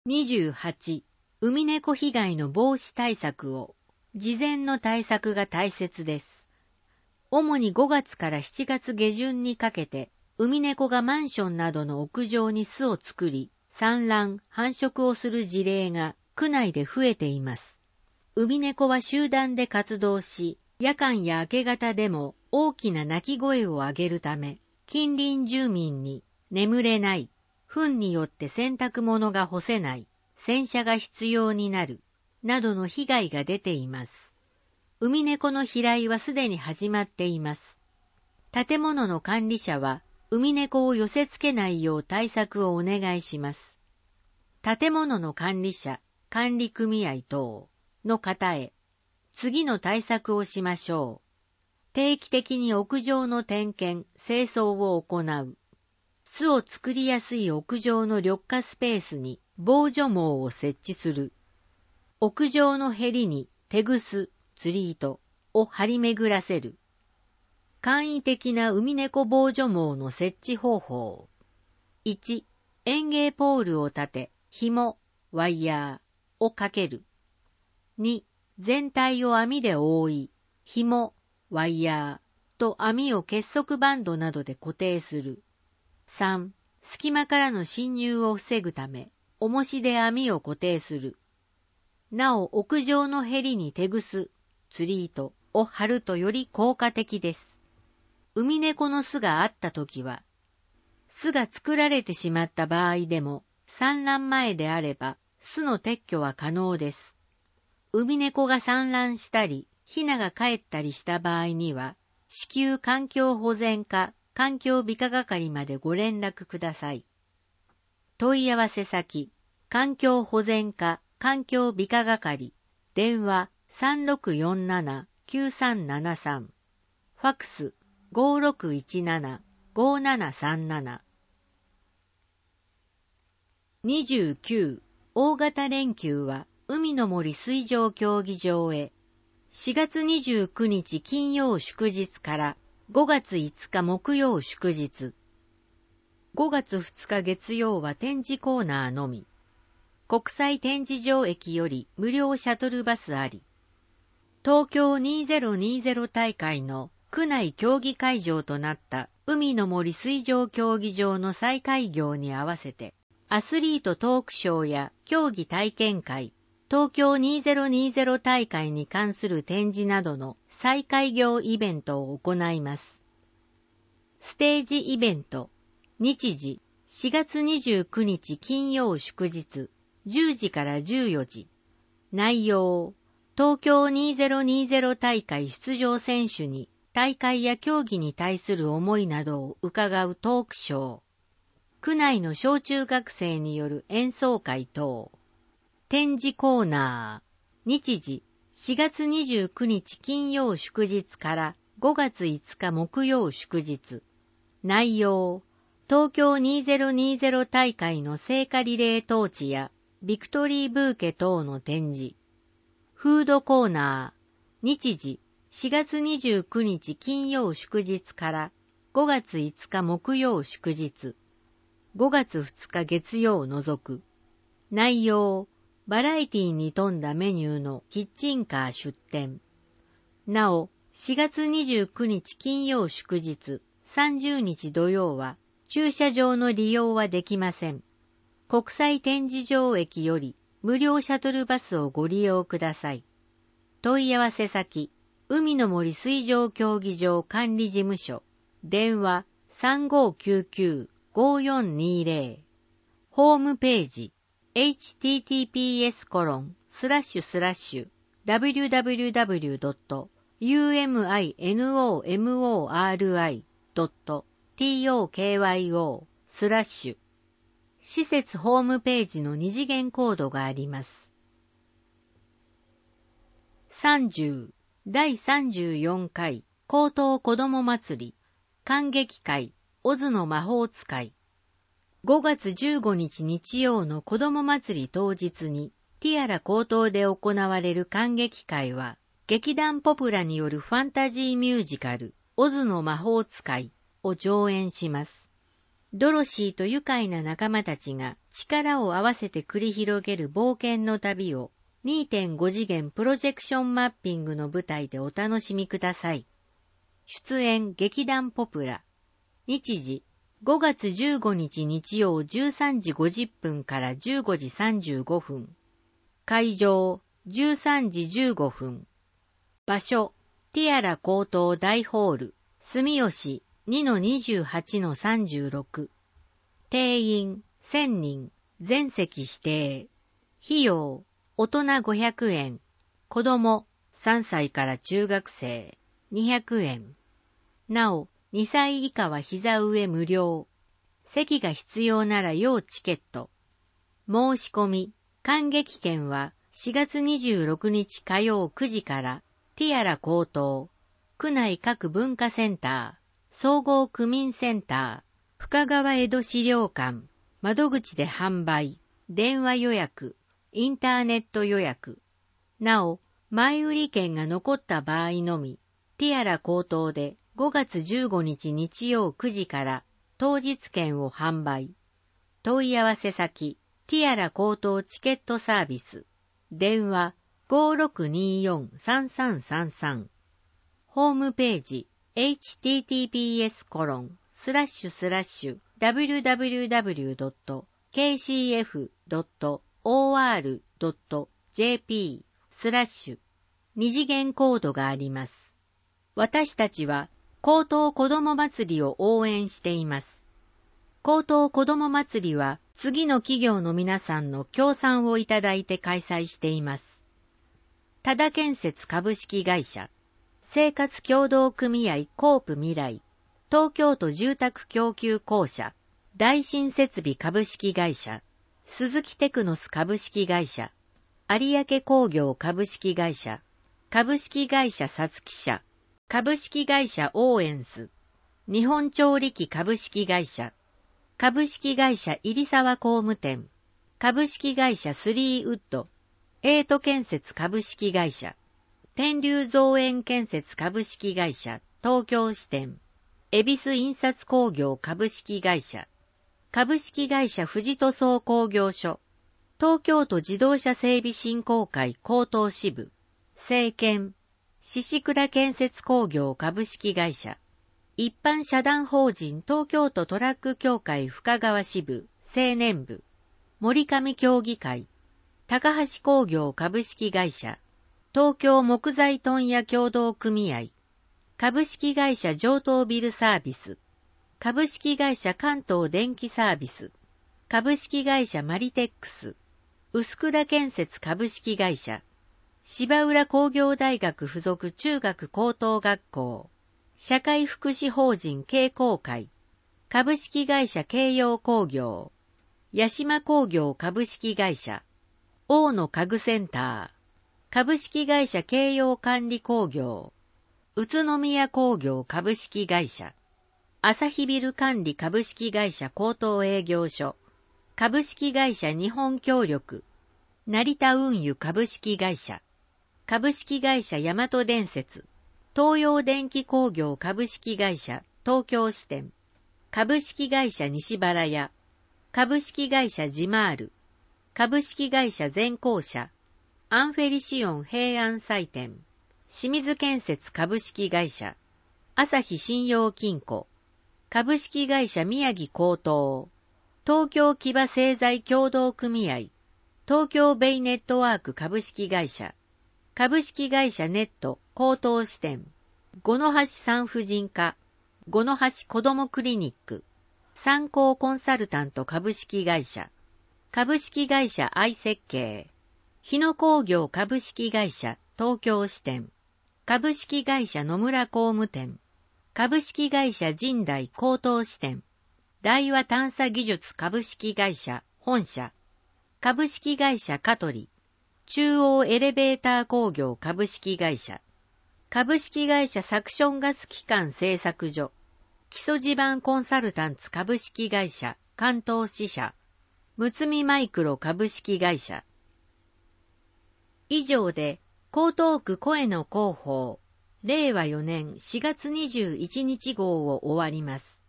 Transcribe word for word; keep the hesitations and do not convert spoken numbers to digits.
にじゅうはち、ウミネコ被害の防止対策を。事前の対策が大切です。主にごがつからしちがつ下旬にかけて、ウミネコがマンションなどの屋上に巣を作り、産卵、繁殖をする事例が区内で増えています。ウミネコは集団で活動し、夜間や明け方でも大きな鳴き声を上げるため、近隣住民に眠れない、糞によって洗濯物が干せない、洗車が必要になる、などの被害が出ています。ウミネコの飛来はすでに始まっています。建物の管理者は、ウミネコを寄せ付けないよう対策をお願いします。建物の管理者、管理組合等の方へ、次の対策をしましょう。定期的に屋上の点検、清掃を行う。巣を作りやすい屋上の緑化スペースに防除網を設置する。屋上のへりにテグス、釣り糸を張り巡らせる。簡易的なウミネコ防除網の設置方法。いち、園芸ポールを立て、紐、ワイヤーをかける。に、全体を網で覆い、紐、ワイヤーと網を結束バンドなどで固定する。さん、隙間からの侵入を防ぐため、重しで網を固定する。なお、屋上のへりにテグス、釣り糸を張るとより効果的です。ウミネコの巣があったときは、巣が作られてしまった場合でも、産卵前であれば、巣の撤去は可能です。ウミネコが産卵したり、ヒナが帰ったりした場合には、至急環境保全課、環境美化係までご連絡ください。問い合わせ先、環境保全課、環境美化係、電話 さんろくよんななきゅうさんななさん、ファックス ごろくいちななごななさんなな。にじゅうきゅう、大型連休は海の森水上競技場へ。しがつにじゅうくにち金曜祝日からごがついつか木曜祝日。ごがつふつか月曜は展示コーナーのみ。国際展示場駅より無料シャトルバスあり。東京にせんにじゅう大会の区内競技会場となった海の森水上競技場の再開業に合わせて、アスリートトークショーや競技体験会、東京にせんにじゅう大会に関する展示などの再開業イベントを行います。ステージイベント、日時、しがつにじゅうくにち金曜祝日、じゅうじからじゅうよじ。内容、東京にせんにじゅう大会出場選手に大会や競技に対する思いなどを伺うトークショー。区内の小中学生による演奏会等。展示コーナー。日時、しがつにじゅうくにち金曜祝日からごがついつか木曜祝日。内容、東京にせんにじゅう大会の聖火リレートーチやビクトリーブーケ等の展示。フードコーナー。日時、しがつにじゅうくにち金曜祝日からごがついつか木曜祝日。ごがつふつか月曜除く。内容、バラエティに富んだメニューのキッチンカー出店。なお、しがつにじゅうくにち金曜祝日、さんじゅうにち土曜は駐車場の利用はできません。国際展示場駅より無料シャトルバスをご利用ください。問い合わせ先、海の森水上競技場管理事務所、電話 さんごきゅうきゅうごよんにぜろ。ホームページ、エイチティーティーピーエスコロンスラッシュスラッシュダブリューダブリューダブリュードットユーエムアイエヌオーエムオーアールアイドットトーキョスラッシュ。施設ホームページの二次元コードがあります。さんじゅう、だいさんじゅうよんかい高等子ども祭り観劇会オズの魔法使い。ごがつじゅうごにち日曜の子ども祭り当日にティアラ高等で行われる観劇会は劇団ポプラによるファンタジーミュージカルオズの魔法使いを上演します。 ドロシーと愉快な仲間たちが力を合わせて繰り広げる冒険の旅を にてんご 次元プロジェクションマッピングの舞台でお楽しみください。出演劇団ポプラ。日時ごがつじゅうごにち日曜じゅうさんじごじゅっぷんからじゅうごじさんじゅうごふん。会場じゅうさんじじゅうごふん。場所ティアラ高等大ホール住吉 にのにじゅうはちのさんじゅうろく。定員せんにん全席指定。費用大人ごひゃくえん、子供さんさいから中学生にひゃくえん。なおにさい以下は膝上無料。席が必要なら要チケット。申し込み観劇券はしがつにじゅうろくにち火曜くじからティアラ高等区内各文化センター、総合区民センター、深川江戸資料館、窓口で販売、電話予約、インターネット予約。なお、前売り券が残った場合のみ、ティアラ高等でごがつじゅうごにち日曜くじから当日券を販売。問い合わせ先、ティアラ高等チケットサービス。電話 ごろくによんさんさんさんさん。ホームページ エイチティーティーピーエスコロンスラッシュスラッシュダブリューダブリューダブリュードットケーシーエフドットオーアールドットジェーピー スラッシュ二次元コードがあります。私たちは高等子ども祭りを応援しています。高等子ども祭りは次の企業の皆さんの協賛をいただいて開催しています。多田建設株式会社、生活協同組合コープ未来、東京都住宅供給公社、大新設備株式会社、鈴木テクノス株式会社、有明工業株式会社、株式会社さつき社、株式会社オーエンス、日本調理器株式会社、株式会社入沢工務店、株式会社スリーウッド、エイト建設株式会社、天竜造園建設株式会社東京支店、恵比寿印刷工業株式会社、株式会社富士塗装工業所、東京都自動車整備振興会江東支部、生研、宍倉建設工業株式会社、一般社団法人東京都トラック協会深川支部、青年部、森上協議会、高橋工業株式会社、東京木材問屋協同組合、株式会社上東ビルサービス、株式会社関東電気サービス、株式会社マリテックス、臼倉建設株式会社、芝浦工業大学附属中学高等学校、社会福祉法人慶光会、株式会社慶陽工業、八島工業株式会社、大野家具センター、株式会社慶陽管理工業、宇都宮工業株式会社、朝日ビル管理株式会社高等営業所、株式会社日本協力、成田運輸株式会社、株式会社大和電接、東洋電機工業株式会社東京支店、株式会社西原屋、株式会社ジマール、株式会社全校舎、アンフェリシオン平安祭店、清水建設株式会社、朝日信用金庫、株式会社宮城高等、東京騎馬製材協同組合、東京ベイネットワーク株式会社、株式会社ネット高等支店、五の橋産婦人科、五の橋子どもクリニック、三幸コンサルタント株式会社、株式会社愛設計、日野工業株式会社東京支店、株式会社野村工務店、株式会社神代高等支店、大和探査技術株式会社本社、株式会社香取、中央エレベーター工業株式会社、株式会社サクションガス機関製作所、基礎地盤コンサルタンツ株式会社関東支社、むつみマイクロ株式会社。以上で江東区声の広報、れいわよねんしがつにじゅういちにち号を終わります。